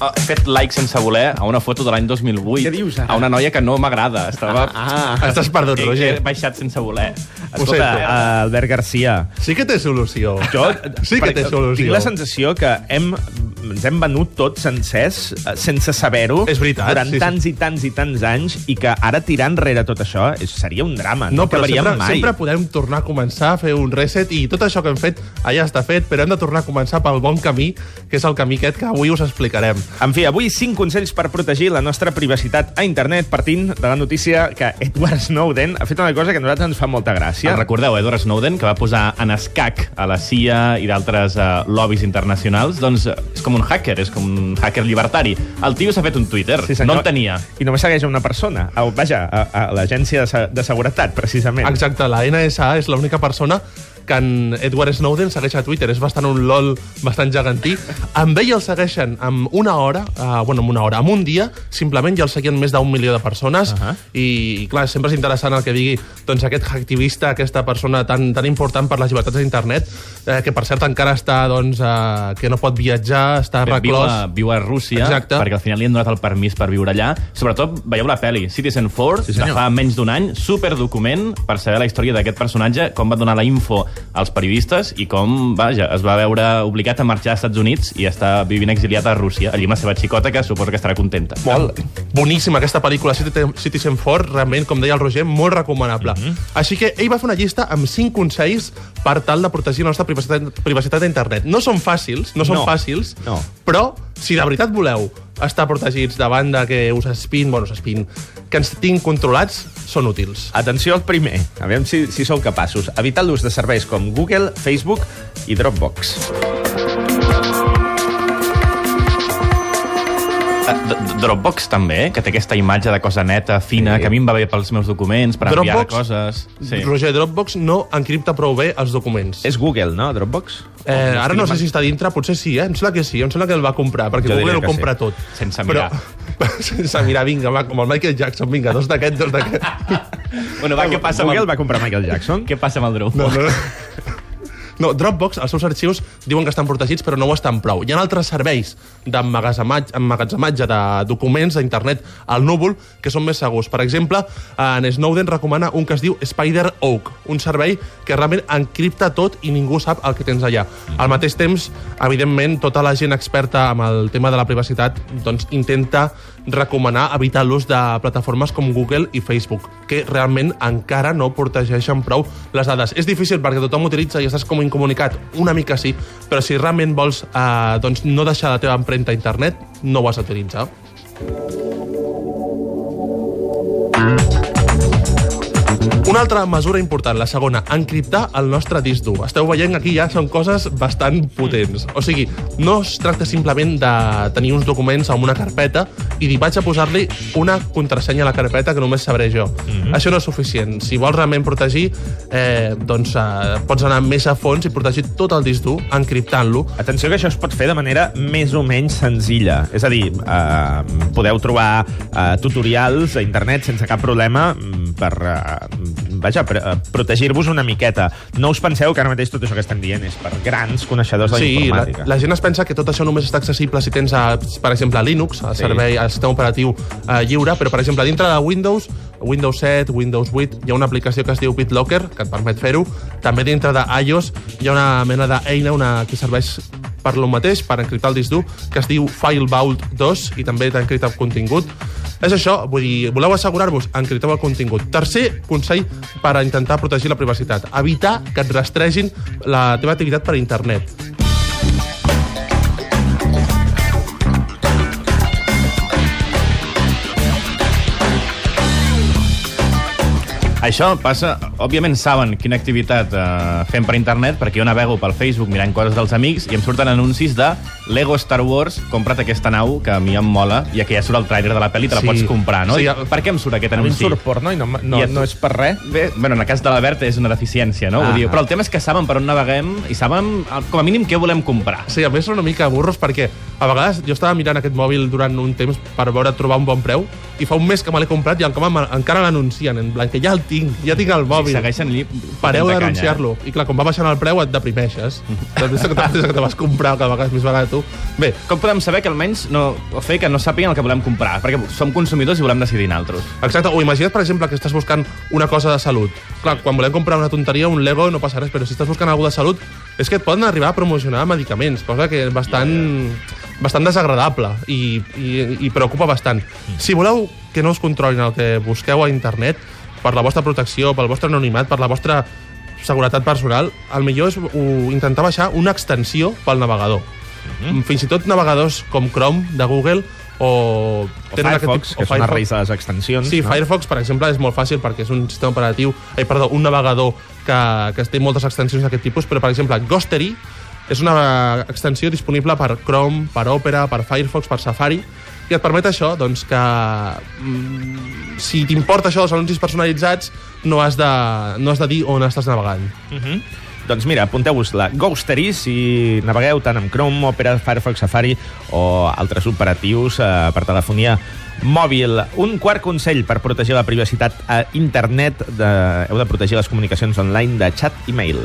he fet like sense voler a una foto de l'any 2008. Què dius, ara? A una noia que no m'agrada. Estàs perdut, Roger. He baixat sense voler. Escolta, Albert Garcia, Sí que té solució. Sí que té solució. tinc la sensació que ens hem venut tots sencers sense saber-ho És veritat, durant sí. tants i tants i tants anys, i que ara tirar enrere tot això seria un drama. No però acabaríem mai. sempre podem tornar a començar a fer un reset, i tot això que hem fet ja està fet, però hem de tornar a començar pel bon camí, que és el camí aquest que avui us explicarem. En fi, avui 5 consells per protegir la nostra privacitat a internet, partint de la notícia que Edward Snowden ha fet una cosa que a nosaltres ens fa molta gràcia. El recordeu, Edward Snowden, que va posar en escac a la CIA i d'altres lobbies internacionals? Doncs és com un hacker, és com un hacker llibertari. El tio s'ha fet un Twitter, Sí, senyor. no el tenia. I només segueix a una persona. Vaja, a l'agència de seguretat, precisament. Exacte, la NSA és l'única persona que en Edward Snowden segueix a Twitter. És bastant un LOL bastant gegantí. Amb ell el segueixen amb una hora, amb un dia, simplement ja el seguien més d'1 milió de persones. I, clar, sempre és interessant el que digui doncs, aquest activista, aquesta persona tan important per les llibertats d'internet, que per cert encara està, doncs, que no pot viatjar, està reclòs. Viu a Rússia, Exacte. perquè al final li han donat el permís per viure allà. Sobretot, veieu la pel·li Citizen Force, de fa menys d'un any, superdocument per saber la història d'aquest personatge, com va donar la info als periodistes i com, vaja, es va veure obligat a marxar als Estats Units i està vivint exiliat a Rússia, allí amb la seva xicota, que suposo que estarà contenta. Molt boníssima aquesta pel·lícula Citizen Force, realment, com deia el Roger, molt recomanable. Així que ell va fer una llista amb 5 consells per tal de protegir la nostra privacitat d'internet. No són fàcils, però si de veritat voleu estar protegits davant de que us espin, que ens tinguin controlats, són útils. Atenció al primer, a veure si sou capaços. Evitar l'ús de serveis com Google, Facebook i Dropbox. Dropbox també, que té aquesta imatge de cosa neta, fina, que a mi em va bé pels meus documents, per enviar coses. Sí. Roger, Dropbox no encripta prou bé els documents. És Google, no, Dropbox? Ara no sé si està dintre, potser sí, em sembla que sí, em sembla que el va comprar, perquè Google ho compra tot. Sense mirar. Sense mirar, vinga, va, com el Michael Jackson, vinga, dos d'aquest. Bueno, va, què passa amb Google va comprar Michael Jackson? Què passa amb el Dropbox? No, Dropbox, els seus arxius diuen que estan protegits, però no ho estan prou. Hi ha altres serveis d'emmagatzematge de documents d'internet al núvol que són més segurs. Per exemple, en Snowden recomana un que es diu Spider Oak, un servei que realment encripta tot i ningú sap el que tens allà. Al mateix temps, evidentment, tota la gent experta amb el tema de la privacitat doncs, intenta recomanar evitar l'ús de plataformes com Google i Facebook, que realment encara no protegeixen prou les dades. És difícil perquè tothom utilitza i estàs com incomunicat, una mica sí, però si realment vols doncs no deixar la teva empremta a internet, no ho has d'utilitzar. Una altra mesura important, la segona, encriptar el nostre disc dur. Esteu veient que aquí ja són coses bastant potents. O sigui, no es tracta simplement de tenir uns documents en una carpeta i dir, vaig a posar-li una contrasenya a la carpeta que només sabré jo. Això no és suficient. Si vols realment protegir, pots anar més a fons i protegir tot el disc dur encriptant-lo. Atenció que això es pot fer de manera més o menys senzilla. És a dir, podeu trobar tutorials a internet sense cap problema per protegir-vos una miqueta. No us penseu que ara mateix tot això que estem dient és per grans coneixedors de la informàtica. La gent es pensa que tot això només està accessible si tens, per exemple, Linux, el servei, el sistema operatiu lliure, però, per exemple, dintre de Windows 7, Windows 8, hi ha una aplicació que es diu BitLocker, que et permet fer-ho. També dintre d'iOS hi ha una mena d'eina que serveix per lo mateix, per encriptar el disc dur, que es diu File Vault 2 i també t'encripta el contingut. És això, vull dir, voleu assegurar-vos? Encripteu el contingut. Tercer consell per intentar protegir la privacitat. Evitar que et rastregin la teva activitat per internet. Això passa... Òbviament saben quina activitat fem per internet, perquè jo navego pel Facebook mirant coses dels amics i em surten anuncis de Lego Star Wars, compra't aquesta nau, que a mi em mola, ja que ja surt el tràiler de la pel·li, te la pots comprar, no? Sí, Per què em surt aquest A mi em anunci? surt porno i no és per res. Bé, bueno, en el cas de l'Albert és una deficiència, no? Vull dir, però el tema és que saben per on naveguem i saben, com a mínim, què volem comprar. Sí, a més són una mica burros perquè A vegades jo estava mirant aquest mòbil durant un temps per trobar un bon preu i fa un mes que me l'he comprat i encara l'anuncien en blanc, que ja el tinc, ja tinc el mòbil. Sí, segueixen pareu d'anunciar-lo. I clar, quan va baixant el preu et deprimeixes. Després que te vas comprar cada vegada més barat tu. Bé, com podem saber que almenys que no sàpiguen el que volem comprar? Perquè som consumidors i volem decidir nosaltres. Exacte, o imagina't, per exemple, que estàs buscant una cosa de salut. Clar, quan volem comprar una tonteria, un Lego, no passa res, però si estàs buscant alguna de salut, és que et poden arribar a promocionar medicaments, cosa que és bastant desagradable i preocupa bastant. Si voleu que no us controlin el que busqueu a internet, per la vostra protecció, pel vostre anonimat, per la vostra seguretat personal, el millor és intentar baixar una extensió pel navegador. Fins i tot navegadors com Chrome, de Google, o Firefox, que és una raïs de les extensions. Sí, Firefox, per exemple, és molt fàcil perquè és un sistema operatiu, un navegador que té moltes extensions d'aquest tipus, però, per exemple, Ghostery és una extensió disponible per Chrome, per Opera, per Firefox, per Safari, i et permet això, doncs, que si t'importa això dels anuncis personalitzats, no has de dir on estàs navegant. Doncs mira, apunteu-vos la Ghostery si navegueu tant amb Chrome, Opera, Firefox, Safari o altres operatius per telefonia mòbil. Un quart consell per protegir la privacitat a internet. Heu de protegir les comunicacions online de xat i mail.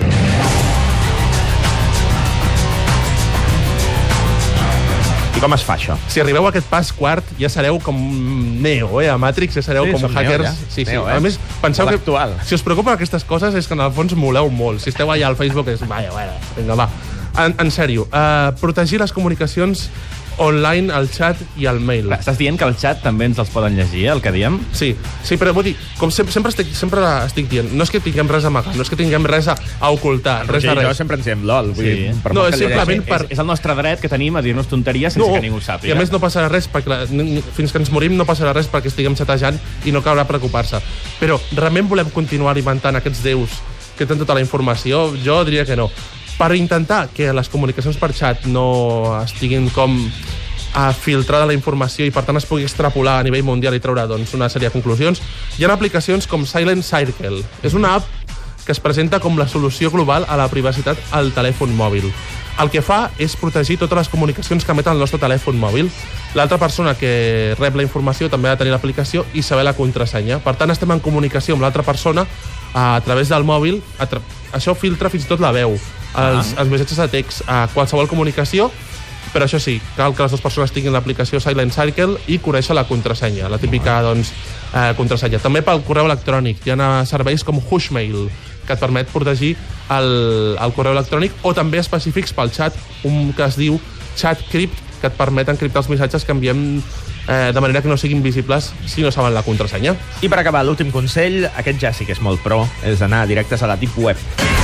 I com es fa això? Si arribeu a aquest pas quart, ja sereu com Neo, a Matrix, ja sereu com hackers. Neo, ja. Sí. Neo, A més, penseu que actual. Si us preocupen aquestes coses és que en el fons moleu molt. Si esteu allà al Facebook és... Vinga, va. En sèrio, protegir les comunicacions online, el xat i el mail. Estàs dient que el xat també ens els poden llegir, el que diem? Sí, però vull dir, com sempre estic dient, no és que tinguem res a amagar, no és que tinguem res a ocultar, res de res. Jo sempre ens diem LOL. No, és simplement per... És el nostre dret que tenim a dir-nos tonteries sense que ningú ho sàpiga. I a més no passarà res, perquè fins que ens morim no passarà res perquè estiguem xatejant i no caurà preocupar-se. Però realment volem continuar alimentant aquests déus que tenen tota la informació? Jo diria que no. Per intentar que les comunicacions per xat no estiguin com filtrada la informació i per tant es pugui extrapolar a nivell mundial i treure una sèrie de conclusions, hi ha aplicacions com Silent Circle. És una app que es presenta com la solució global a la privacitat al telèfon mòbil. El que fa és protegir totes les comunicacions que emet el nostre telèfon mòbil. L'altra persona que rep la informació també ha de tenir l'aplicació i saber la contrasenya. Per tant, estem en comunicació amb l'altra persona a través del mòbil. Això filtra fins i tot la veu, els missatges de text, a qualsevol comunicació, però això sí, cal que les dues persones tinguin l'aplicació Silent Circle i conèixer la contrasenya, la típica contrasenya. També pel correu electrònic hi ha serveis com Hushmail, que et permet protegir el correu electrònic, o també específics pel xat, un que es diu ChatCrypt, que et permet encriptar els missatges que enviem de manera que no siguin visibles si no saben la contrasenya. I per acabar, l'últim consell, aquest ja sí que és molt pro, és anar directes a la Deep Web.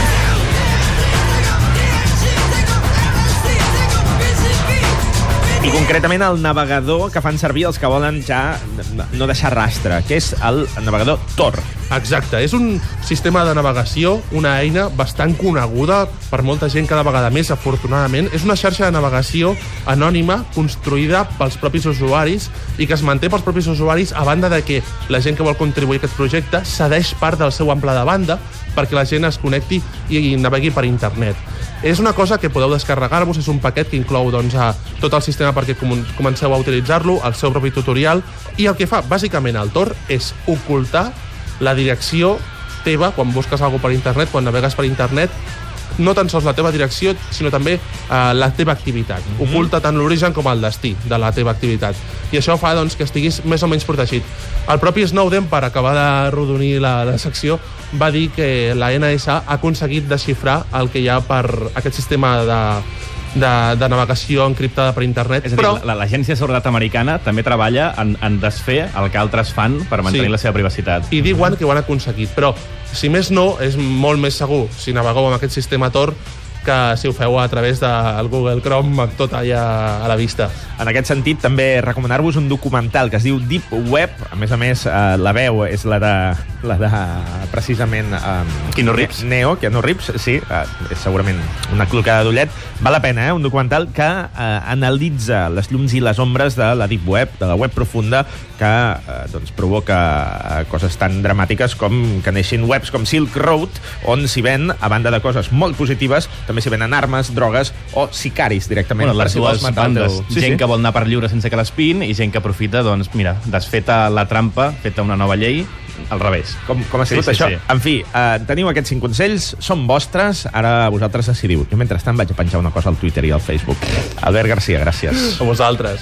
I concretament el navegador que fan servir els que volen ja no deixar rastre, que és el navegador Tor. Exacte, és un sistema de navegació, una eina bastant coneguda per molta gent cada vegada més, afortunadament. És una xarxa de navegació anònima construïda pels propis usuaris i que es manté pels propis usuaris a banda de que la gent que vol contribuir a aquest projecte cedeix part del seu ample de banda perquè la gent es connecti i navegui per internet. És una cosa que podeu descarregar-vos, és un paquet que inclou tot el sistema perquè comenceu a utilitzar-lo, el seu propi tutorial, i el que fa, bàsicament, el Tor és ocultar la direcció teva quan busques alguna cosa per internet, quan navegues per internet, no tan sols la teva direcció, sinó també la teva activitat. Oculta tant l'origen com el destí de la teva activitat. I això fa que estiguis més o menys protegit. El propi Snowden, per acabar de rodonir la secció, va dir que la NSA ha aconseguit desxifrar el que hi ha per aquest sistema de navegació encriptada per internet. És a dir, l'Agència de Seguretat Americana també treballa en desfer el que altres fan per mantenir la seva privacitat. I diuen que ho han aconseguit, però si més no, és molt més segur si navegueu amb aquest sistema Tor que si ho feu a través del Google Chrome amb tot allà a la vista. En aquest sentit, també recomanar-vos un documental que es diu Deep Web. A més, la veu és la de precisament Keanu Reeves. Keanu Reeves, sí, és segurament una clocada d'ullet. Val la pena, un documental que analitza les llums i les ombres de la Deep Web, de la web profunda, que provoca coses tan dramàtiques com que neixin webs com Silk Road, on s'hi ven, a banda de coses molt positives, també s'hi venen armes, drogues o sicaris directament. Bueno, les dues bandes. Sí, gent que vol anar per lliure sense que l'espin i gent que aprofita, doncs, mira, desfeta la trampa, feta una nova llei, al revés. Com ha sigut això? Sí. En fi, teniu aquests 5 consells, són vostres, ara vosaltres decidiu. Jo, mentrestant, vaig a penjar una cosa al Twitter i al Facebook. Albert Garcia, gràcies. A vosaltres.